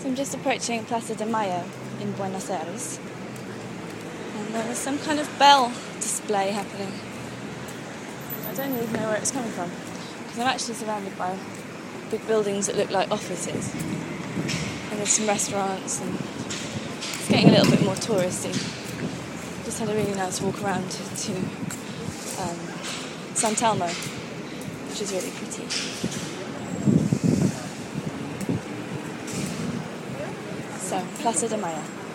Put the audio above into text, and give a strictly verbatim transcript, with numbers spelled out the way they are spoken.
So I'm just approaching Plaza de Mayo in Buenos Aires, and there was some kind of bell display happening. I don't even know where it's coming from, because I'm actually surrounded by big buildings that look like offices, and there's some restaurants, and it's getting a little bit more touristy. Just had a really nice walk around to, to um, San Telmo, which is really pretty. So, Plaza de Mayo.